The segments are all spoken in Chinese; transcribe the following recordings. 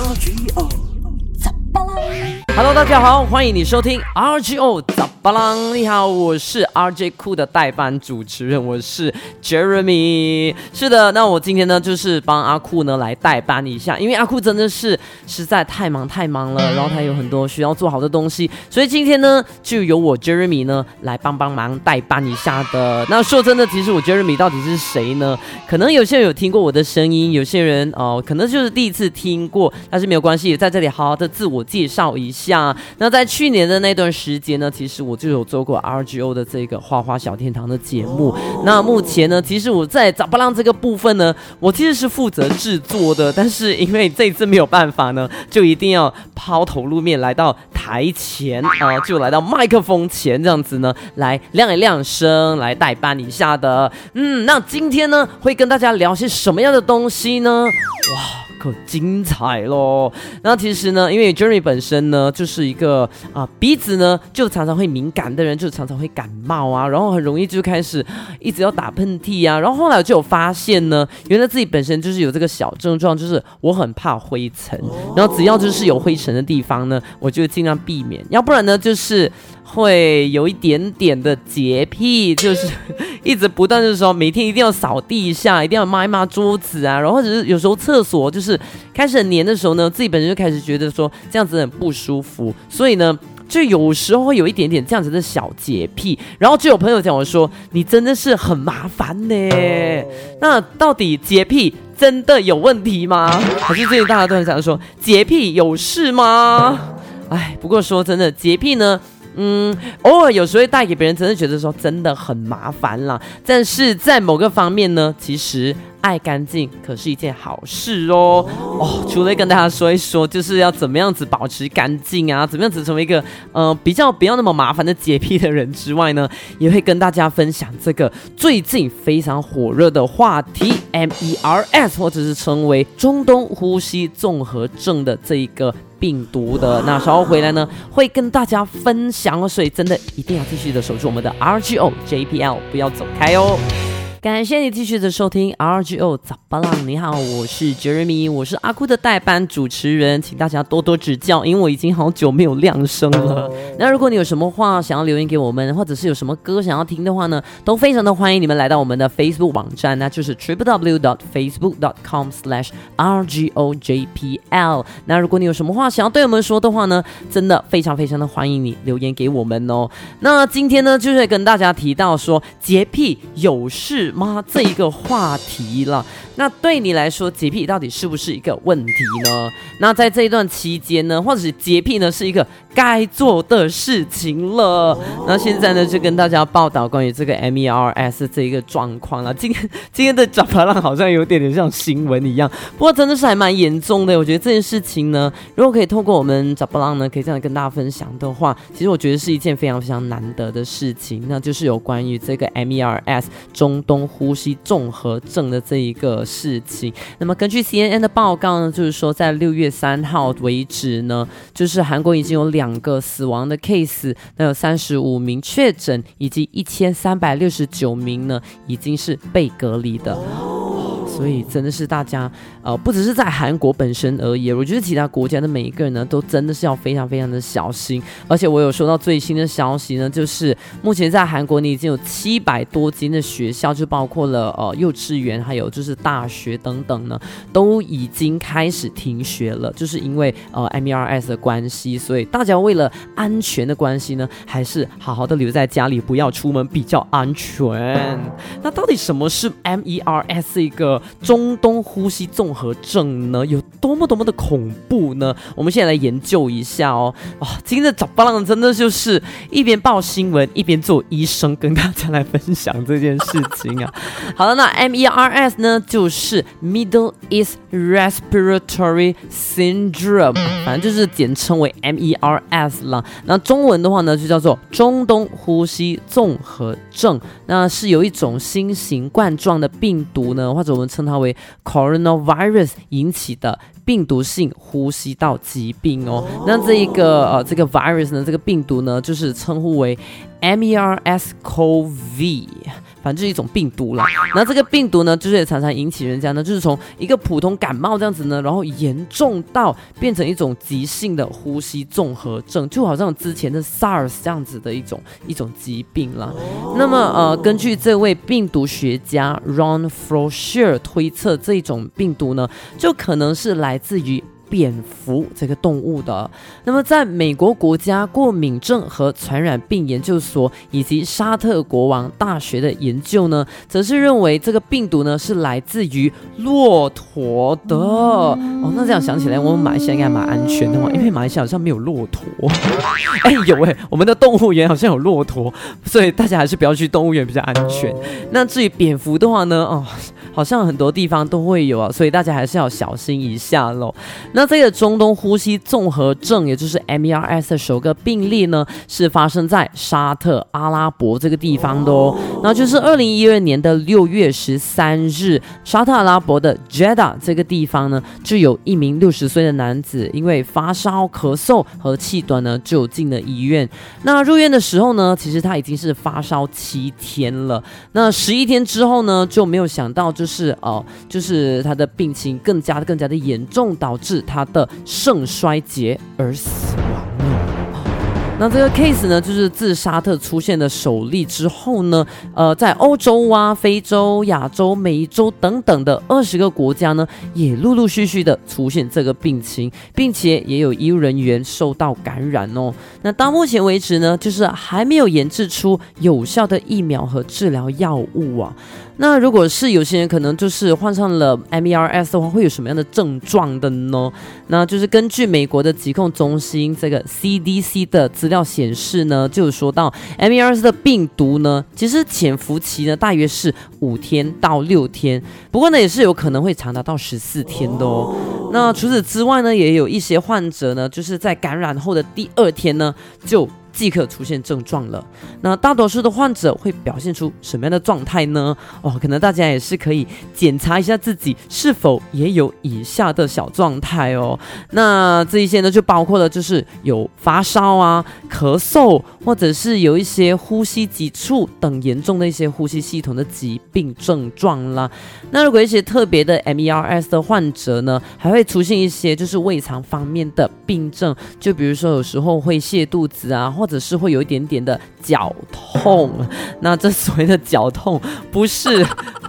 RGO 咋巴啦 Hello， 大家好，欢迎你收听 RGO 咋巴郎。你好，我是 RJ 酷的代班主持人，我是 Jeremy。是的，那我今天呢就是帮阿酷呢来代班一下，因为阿酷真的是实在太忙了，然后他有很多需要做好的东西，所以今天呢就由我 Jeremy 呢来帮忙代班一下的。那说真的，其实我 Jeremy 到底是谁呢？可能有些人有听过我的声音，有些人可能就是第一次听过，但是没有关系，在这里好好的自我介绍一下。那在去年的那段时间呢，其实我就有做过 RGO 的这个花花小天堂的节目。那目前呢，其实我在咋巴浪这个部分呢，我其实是负责制作的，但是因为这一次没有办法呢，就一定要抛头露面来到台前就来到麦克风前这样子呢，来亮一亮声，来代班一下的。那今天呢，会跟大家聊些什么样的东西呢？哇，可精彩咯。那其实呢，因为 Jeremy 本身呢就是一个鼻子呢就常常会敏感的人，就常常会感冒啊，然后很容易就开始一直要打喷嚏啊，然后后来我就有发现呢，原来自己本身就是有这个小症状，就是我很怕灰尘，然后只要就是有灰尘的地方呢，我就尽量避免，要不然呢就是会有一点点的洁癖，就是一直不断的说每天一定要扫地一下，一定要抹一抹桌子啊，然后或者是有时候厕所就是开始很黏的时候呢，自己本身就开始觉得说这样子很不舒服，所以呢就有时候会有一点点这样子的小洁癖，然后就有朋友讲我说你真的是很麻烦呢。那到底洁癖真的有问题吗？还是最近大家都很想说洁癖有事吗？不过说真的，洁癖呢偶尔有时候会带给别人真的觉得说真的很麻烦啦，但是在某个方面呢，其实爱干净可是一件好事哦。除了跟大家说一说就是要怎么样子保持干净啊，怎么样子成为一个比较不要那么麻烦的洁癖的人之外呢，也会跟大家分享这个最近非常火热的话题 MERS， 或者是称为中东呼吸综合症的这一个病毒的。那稍后回来呢会跟大家分享，所以真的一定要继续的守住我们的 RGO JPL， 不要走开哦。感谢你继续的收听 RGO 咋巴浪。你好，我是 Jeremy， 我是阿酷的代班主持人，请大家多多指教，因为我已经好久没有亮声了。那如果你有什么话想要留言给我们，或者是有什么歌想要听的话呢，都非常的欢迎你们来到我们的 Facebook 网站，那就是 www.facebook.com/RGOJPL。那如果你有什么话想要对我们说的话呢，真的非常的欢迎你留言给我们哦。那今天呢，就是跟大家提到说洁癖有事吗这一个话题了。那对你来说，洁癖到底是不是一个问题呢？那在这一段期间呢，或者是洁癖呢是一个该做的事情了。那现在呢，就跟大家报道关于这个 MERS 这一个状况了。今天的早巴浪好像有点像新闻一样，不过真的是还蛮严重的。我觉得这件事情呢，如果可以透过我们早巴浪呢，可以这样跟大家分享的话，其实我觉得是一件非常难得的事情。那就是有关于这个 MERS 中东呼吸综合症的这一个事情。那么根据 CNN 的报告呢，就是说在6月3号为止呢，就是韩国已经有2个死亡的 case， 那有35名确诊，以及1369名呢已经是被隔离的。所以真的是大家不只是在韩国本身而已，我觉得其他国家的每一个人呢都真的是要非常的小心。而且我有收到最新的消息呢，就是目前在韩国呢已经有700多间的学校，就包括了幼稚园还有就是大学等等呢，都已经开始停学了，就是因为MERS 的关系。所以大家为了安全的关系呢，还是好好的留在家里，不要出门比较安全。那到底什么是 MERS 这个中东呼吸综合症呢？有多么的恐怖呢？我们现在来研究一下哦。今天的早巴浪真的就是一边报新闻一边做医生，跟大家来分享这件事情啊。好了，那 MERS 呢就是 Middle East Respiratory Syndrome， 反正就是简称为 MERS 啦。那中文的话呢就叫做中东呼吸综合症。那是有一种新型冠状的病毒呢，或者我们称它为 coronavirus 引起的病毒性呼吸道疾病哦。那这个 virus 呢，这个病毒呢，就是称呼为 MERS-CoV。 反正就是一种病毒啦。那这个病毒呢，就是也常常引起人家呢，就是从一个普通感冒这样子呢，然后严重到变成一种急性的呼吸综合症，就好像之前的 SARS 这样子的一种疾病啦。那么根据这位病毒学家 Ron Froescher 推测，这种病毒呢，就可能是来自于蝙蝠这个动物的。那么在美国国家过敏症和传染病研究所以及沙特国王大学的研究呢，则是认为这个病毒呢是来自于骆驼的。那这样想起来，我们马来西亚应该蛮安全的嘛，因为马来西亚好像没有骆驼。有我们的动物园好像有骆驼，所以大家还是不要去动物园比较安全。那至于蝙蝠的话呢，好像很多地方都会有啊，所以大家还是要小心一下咯。那这个中东呼吸综合症，也就是 MERS 的首个病例呢，是发生在沙特阿拉伯这个地方的哦。那就是2012年的6月13日，沙特阿拉伯的 Jeddah 这个地方呢，就有一名60岁的男子，因为发烧、咳嗽和气短呢，就进了医院。那入院的时候呢，其实他已经是发烧7天了。那11天之后呢，就没有想到就是他的病情更加的严重，导致他的肾衰竭而死亡了。那这个 case 呢，就是自沙特出现的首例之后呢，在欧洲啊、非洲、亚洲、美洲等等的20个国家呢，也陆陆续续的出现这个病情，并且也有医务人员受到感染哦。那到目前为止呢，就是还没有研制出有效的疫苗和治疗药物啊。那如果是有些人可能就是患上了 MERS 的话，会有什么样的症状的呢？那就是根据美国的疾控中心这个 CDC 的资料显示呢，就有说到 MERS 的病毒呢，其实潜伏期呢大约是5天到6天，不过呢也是有可能会长达到14天的哦。那除此之外呢，也有一些患者呢，就是在感染后的第2天呢，就即刻出现症状了。那大多数的患者会表现出什么样的状态呢？可能大家也是可以检查一下自己是否也有以下的小状态哦。那这一些呢，就包括了就是有发烧啊、咳嗽，或者是有一些呼吸急促等严重的一些呼吸系统的疾病症状啦。那如果一些特别的 MERS 的患者呢，还会出现一些就是胃肠方面的病症，就比如说有时候会泻肚子啊，或者是会有一点点的绞痛。那这所谓的绞痛不是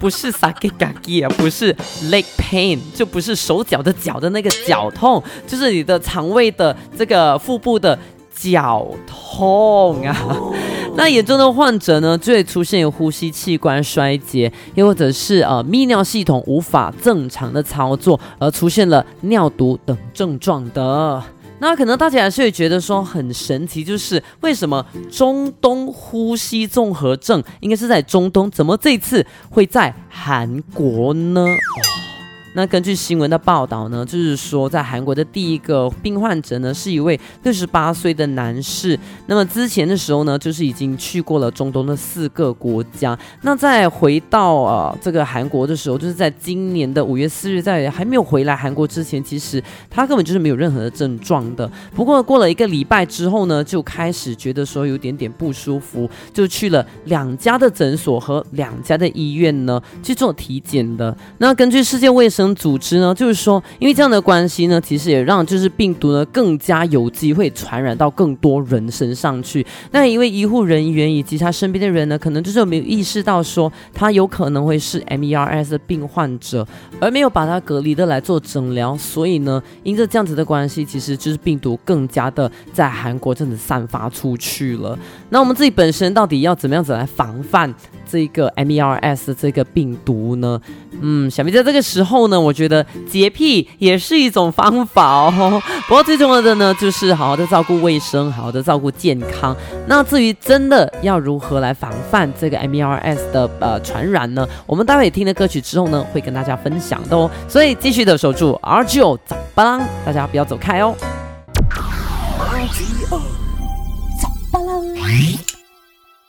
sakigaki 啊，不是 leg pain， 就不是手脚的脚的那个绞痛，就是你的肠胃的这个腹部的绞痛啊。那严重的患者呢，就会出现有呼吸器官衰竭，又或者是泌尿系统无法正常的操作，而出现了尿毒等症状的。那可能大家还是会觉得说很神奇，就是为什么中东呼吸综合症应该是在中东，怎么这次会在韩国呢？那根据新闻的报道呢，就是说在韩国的第一个病患者呢，是一位68岁的男士。那么之前的时候呢，就是已经去过了中东的4个国家。那在回到这个韩国的时候，就是在今年的5月4日，在还没有回来韩国之前，其实他根本就是没有任何的症状的。不过过了1个礼拜之后呢，就开始觉得说有点不舒服，就去了2家的诊所和2家的医院呢去做体检的。那根据世界卫生组织呢，就是说因为这样的关系呢，其实也让就是病毒呢更加有机会传染到更多人身上去。那因为医护人员以及他身边的人呢，可能就是没有意识到说他有可能会是 MERS 的病患者，而没有把他隔离的来做诊疗，所以呢因着这样子的关系，其实就是病毒更加的在韩国真的散发出去了。那我们自己本身到底要怎么样子来防范这个 MERS 的这个病毒呢？想必在这个时候呢，我觉得洁癖也是一种方法哦。不过最重要的呢，就是好好的照顾卫生，好好的照顾健康。那至于真的要如何来防范这个 MERS 的传染呢？我们待会听的歌曲之后呢，会跟大家分享的哦。所以继续的守住 RGO 早巴郎，大家不要走开哦。 RGO 早巴郎。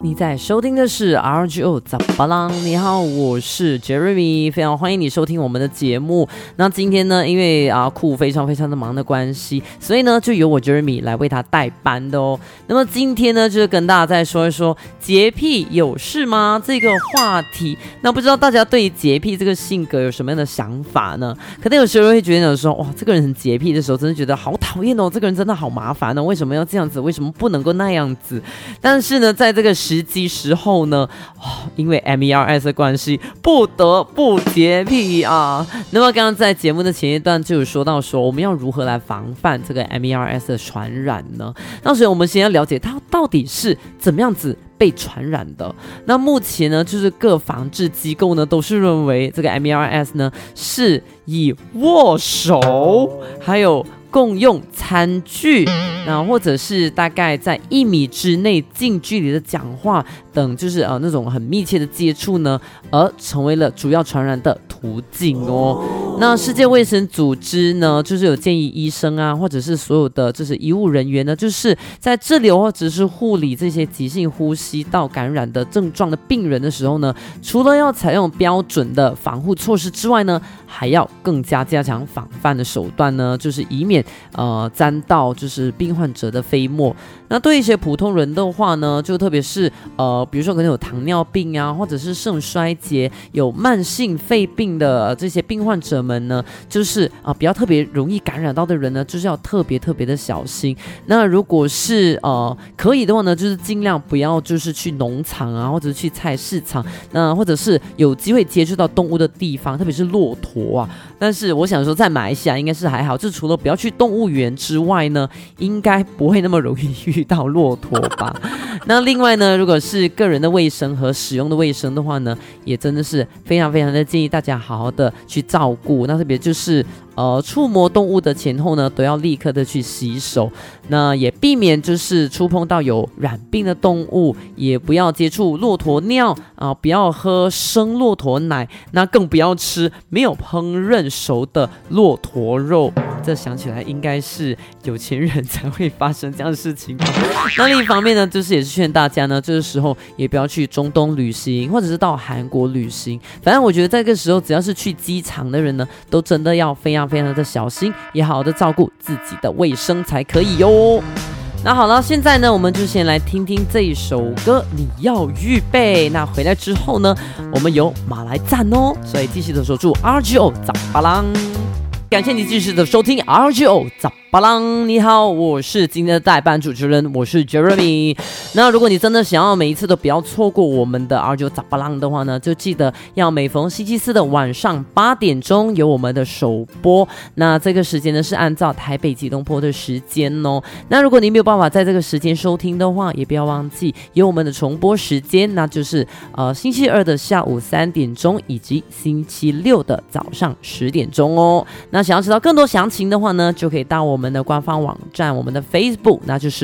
你在收听的是 RGO 早巴郎，你好，我是 Jeremy， 非常欢迎你收听我们的节目。那今天呢，因为阿酷非常的忙的关系，所以呢就由我 Jeremy 来为他代班的哦。那么今天呢，就是跟大家再说一说洁癖有事吗这个话题。那不知道大家对于洁癖这个性格有什么样的想法呢？可能有时候会觉得说，哇，这个人很洁癖的时候，真的觉得好讨厌哦，这个人真的好麻烦哦，为什么要这样子？为什么不能够那样子？但是呢，在这个时机时候呢，因为 MERS 的关系，不得不洁癖啊。那么刚刚在节目的前一段就有说到说，我们要如何来防范这个 MERS 的传染呢？那所以我们先要了解它到底是怎么样子被传染的。那目前呢，就是各防治机构呢都是认为这个 MERS 呢是以握手还有共用餐具，那或者是大概在1米之内近距离的讲话等，就是那种很密切的接触呢，而成为了主要传染的途径哦。那世界卫生组织呢，就是有建议医生啊，或者是所有的就是医务人员呢，就是在治疗或者是护理这些急性呼吸道感染的症状的病人的时候呢，除了要采用标准的防护措施之外呢，还要更加加强防范的手段呢，就是以免沾到就是病患者的飞沫。那对一些普通人的话呢，就特别是比如说可能有糖尿病啊，或者是肾衰竭、有慢性肺病的这些病患者们呢，就是比较特别容易感染到的人呢，就是要特别的小心。那如果是可以的话呢，就是尽量不要就是去农场啊，或者是去菜市场，那或者是有机会接触到动物的地方，特别是骆驼啊。但是我想说，在马来西亚应该是还好，就除了不要去动物园之外呢，应该不会那么容易遇到骆驼吧。那另外呢，如果是个人的卫生和使用的卫生的话呢，也真的是非常的建议大家好好的去照顾。那特别就是触摸动物的前后呢，都要立刻的去洗手。那也避免就是触碰到有染病的动物，也不要接触骆驼尿不要喝生骆驼奶，那更不要吃没有烹饪熟的骆驼肉。这想起来应该是有钱人才会发生这样的事情吧。那另一方面呢，就是也是劝大家呢，这个时候也不要去中东旅行，或者是到韩国旅行。反正我觉得在这个时候，只要是去机场的人呢，都真的要非常的小心，也好好的照顾自己的卫生才可以哟。那好了，现在呢，我们就先来听听这一首歌，你要预备。那回来之后呢，我们有马来赞哦，所以继续的守住 RGO 早巴郎。感谢你继续的收听 RGO 早巴郎，你好，我是今天的代班主持人，我是 Jeremy。那如果你真的想要每一次都不要错过我们的 RGO 早巴郎的话呢，就记得要每逢星期四的晚上8点钟有我们的首播。那这个时间呢是按照台北吉隆坡的时间哦。那如果你没有办法在这个时间收听的话，也不要忘记有我们的重播时间，那就是星期二的下午3点钟，以及星期六的早上10点钟哦。那想要知道更多详情的话呢，就可以到我们的官方网站，我们的 Facebook， 那就是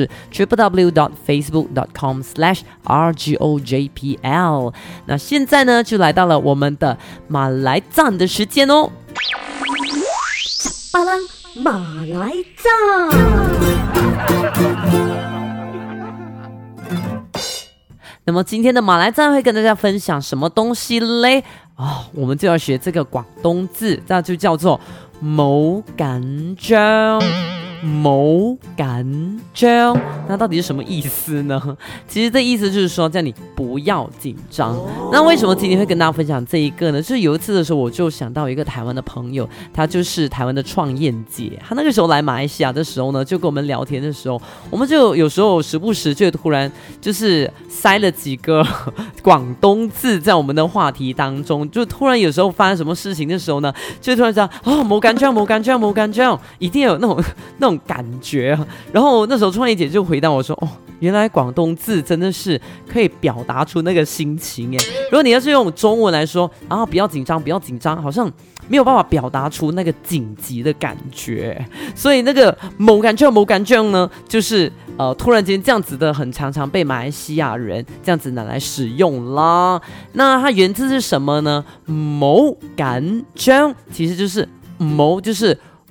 www.facebook.com/RGOJPL。 那现在呢就来到了我们的马来赞的时间哦。 巴郎马来赞。 那么今天的马来赞会跟大家分享什么东西嘞？我们就要学这个广东字，那就叫做冇緊張。冇緊張，那到底是什么意思呢？其实这意思就是说叫你不要紧张。那为什么今天会跟大家分享这一个呢？就是有一次的时候，我就想到一个台湾的朋友，他就是台湾的创燕姐，他那个时候来马来西亚的时候呢，就跟我们聊天的时候，我们就有时候时不时就突然就是塞了几个广东字在我们的话题当中，就突然有时候发生什么事情的时候呢，就突然讲冇緊張，冇緊張，冇緊張，一定有那种感觉。然后那时候创业姐就回答我说，原来广东字真的是可以表达出那个心情耶。如果你要是用中文来说不要紧张，不要紧张，好像没有办法表达出那个紧急的感觉。所以那个冇緊張，冇緊張呢，就是突然间这样子的很常被马来西亚人这样子拿来使用啦。那它源自是什么呢？冇緊張其实就是冇就是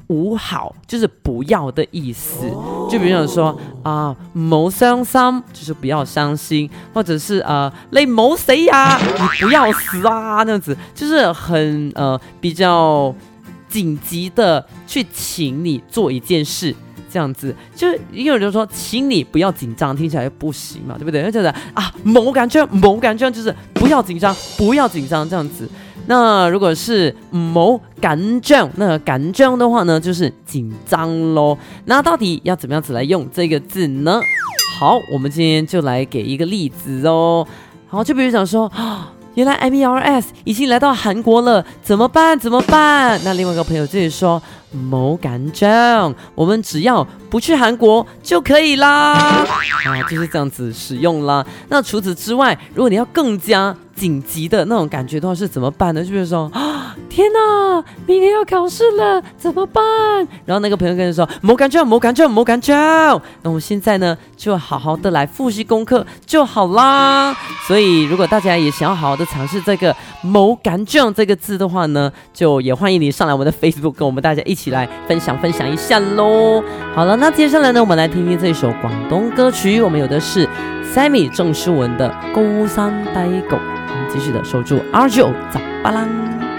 唔好就是不要的意思，就比如说唔好傷心就是不要傷心，或者是你唔好死啊，你不要死啊，那樣子就是很比較緊急的去請你做一件事。這樣子，就有人就說，請你不要緊張，聽起來不行嘛，對不對？就覺得冇緊張，就是不要緊張，這樣子。那如果是冇緊張，那緊張的話呢，就是緊張咯。那到底要怎麼樣子來用這個字呢？好，我們今天就來給一個例子哦。好，就比如講說原來 MERS 已經來到韓國了，怎麼辦？那另外一個朋友就是說冇緊張，我們只要不去韓國就可以啦。就是這樣子使用啦。那除此之外，如果你要更加緊急的那種感覺的話是怎麼辦呢？就比如說天哪，明天要考試了，怎麼辦？然後那個朋友跟你說冇緊張。那我們現在呢就好好的來複習功課就好啦。所以如果大家也想要好好的嘗試這個冇緊張這個字的話呢，就也歡迎你上來我們的 Facebook 跟我們大家一起來分享一下咯。好了，那接下來呢我們來聽聽這首廣東歌曲，我們有的是 Sammy 鄭詩文的高山低谷。我們繼續的守住 RGO 雜巴郎。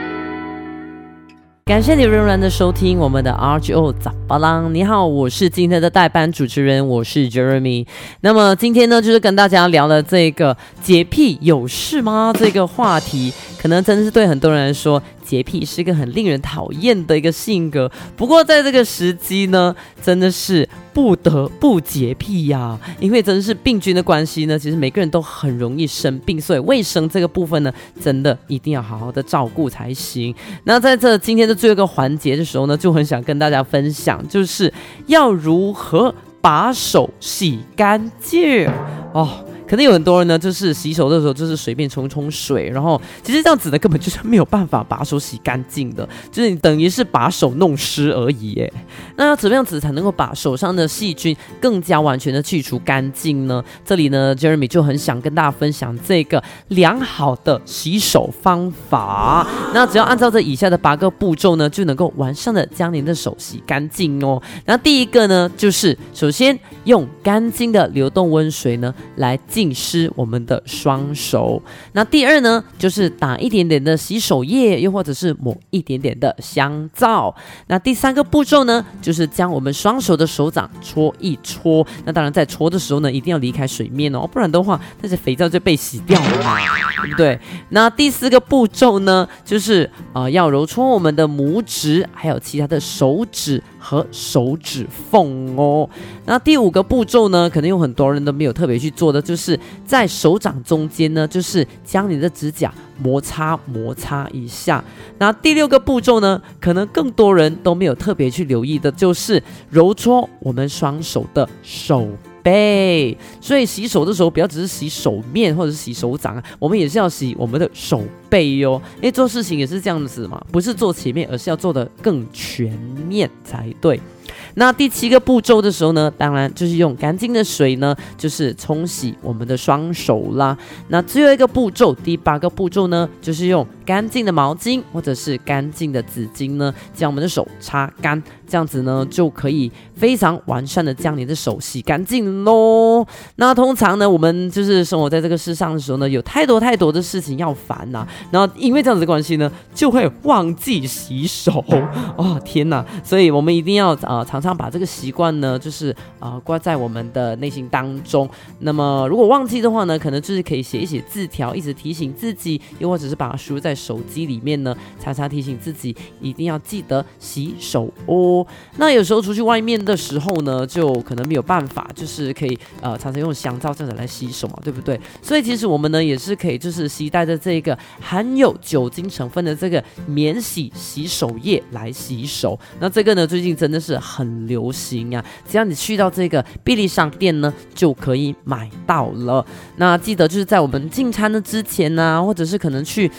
感謝你仍然的收聽我們的 RGO 雜巴郎。你好，我是今天的代班主持人，我是 Jeremy。那麼今天呢，就是跟大家聊了這個潔癖有事嗎這個話題，可能真的是對很多人來說，潔癖是一個很令人討厭的一個性格。不過在這個時機呢，真的是不得不潔癖呀，因為真的是病菌的關係呢，其實每個人都很容易生病，所以衛生這個部分呢，真的一定要好好的照顧才行。那在這今天的最後一個環節的時候呢，就很想跟大家分享，就是要如何把手洗乾淨哦。可能有很多人呢，就是洗手的時候就是隨便沖水，然後其實這樣子呢，根本就是沒有辦法把手洗乾淨的，就是你等於是把手弄濕而已耶。那要怎麼樣子才能夠把手上的細菌更加完全的去除乾淨呢？這裡呢 Jeremy 就很想跟大家分享這個良好的洗手方法。那只要按照這以下的8個步驟呢，就能夠完善的將您的手洗乾淨哦。那第一個呢，就是首先用乾淨的流動溫水呢，來浸濕我們的雙手。那第二呢，就是打一點點的洗手液，又或者是抹一點點的香皂。那第三個步驟呢，就是將我們雙手的手掌搓一搓。那當然在搓的時候呢，一定要離開水面哦，不然的話那些肥皂就被洗掉了嘛，對不對？那第四個步驟呢，就是要揉搓我們的拇指，還有其他的手指和手指縫哦。那第5個步驟呢，可能有很多人都沒有特別去做的，就是在手掌中間呢，就是將你的指甲摩擦一下。那第6個步驟呢，可能更多人都沒有特別去留意的，就是揉搓我們雙手的手背。所以洗手的時候不要只是洗手面或者是洗手掌，我們也是要洗我們的手背喲。因為做事情也是這樣子嘛，不是做前面，而是要做得更全面才對。那第7個步驟的時候呢，當然就是用乾淨的水呢，就是沖洗我們的雙手啦。那最後一個步驟，第8個步驟呢，就是用乾淨的毛巾或者是乾淨的紙巾呢，將我們的手擦乾，這樣子呢就可以非常完善的將你的手洗乾淨咯。那通常呢，我們就是生活在這個世上的時候呢，有太多的事情要煩啊，然後因為這樣子的關係呢，就會忘記洗手哦，天哪！所以我們一定要常常把這個習慣呢，就是掛在我們的內心當中。那麼如果忘記的話呢，可能就是可以寫一寫字條，一直提醒自己，又或者是把它輸入在手機裡面呢，常常提醒自己一定要記得洗手哦。那有時候出去外面的時候呢，就可能沒有辦法，就是可以常常用香皂這樣子來洗手嘛，對不對？所以其實我們呢也是可以就是攜帶着這個含有酒精成分的這個免洗洗手液來洗手。那這個呢最近真的是很流行啊，只要你去到這個便利商店呢就可以買到了。那記得就是在我們進餐的之前啊，或者是可能去比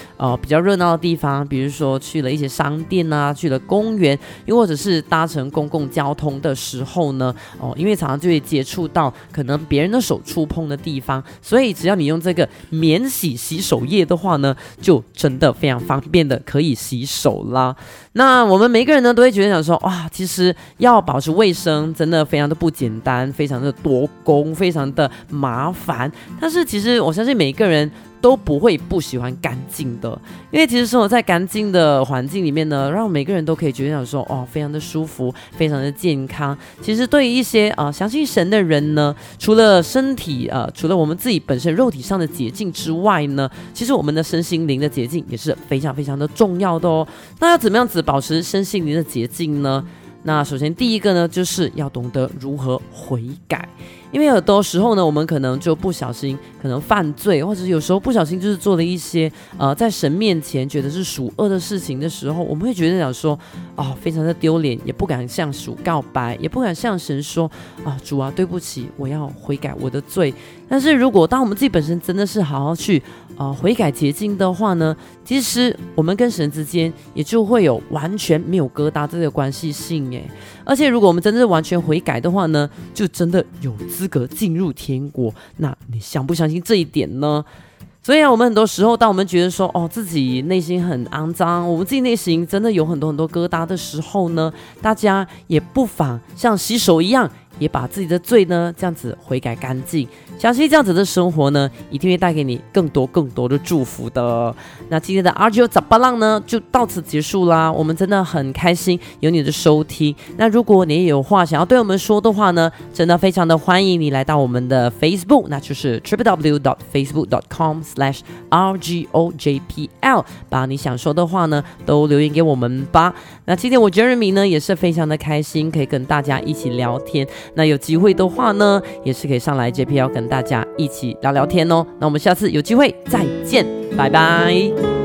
较热闹的地方，比如说去了一些商店啊，去了公园，又或者是搭乘公共交通的时候呢，因为常常就会接触到可能别人的手触碰的地方，所以只要你用这个免洗洗手液的话呢，就真的非常方便的可以洗手啦。那我们每个人呢都会觉得想说，哇，其实要保持卫生真的非常的不简单，非常的多工，非常的麻烦。但是其实我相信每个人都不会不喜欢干净的，因为其实生活在干净的环境里面呢，让每个人都可以觉得说，非常的舒服，非常的健康。其实对于一些相信神的人呢，除了身体除了我们自己本身肉体上的洁净之外呢，其实我们的身心灵的洁净也是非常非常的重要的哦。那要怎么样子保持身心灵的洁净呢？那首先第一个呢，就是要懂得如何悔改。因为有的时候呢，我们可能就不小心可能犯罪，或者有时候不小心就是做了一些在神面前觉得是属恶的事情的时候，我们会觉得想说非常的丢脸，也不敢向主告白，也不敢向神说主啊，对不起，我要悔改我的罪。但是如果当我们自己本身真的是好好去悔改洁净的话呢，其实我们跟神之间也就会有完全没有疙瘩这个关系性耶。而且如果我们真的完全悔改的话呢，就真的有资格进入天国。那你相不相信这一点呢？所以我们很多时候当我们觉得说自己内心很肮脏，我们自己内心真的有很多疙瘩的时候呢，大家也不妨像洗手一样，也把自己的罪呢这样子悔改干净。相信这样子的生活呢，一定会带给你更多的祝福的。那今天的 RGO 杂巴浪呢就到此结束啦，我们真的很开心有你的收听。那如果你也有话想要对我们说的话呢，真的非常的欢迎你来到我们的 Facebook， 那就是 www.facebook.com/RGOJPL， 把你想说的话呢都留言给我们吧。那今天我 Jeremy 呢也是非常的开心可以跟大家一起聊天，那有机会的话呢也是可以上来 JPL 跟大家一起聊聊天哦。那我们下次有机会再见，拜拜。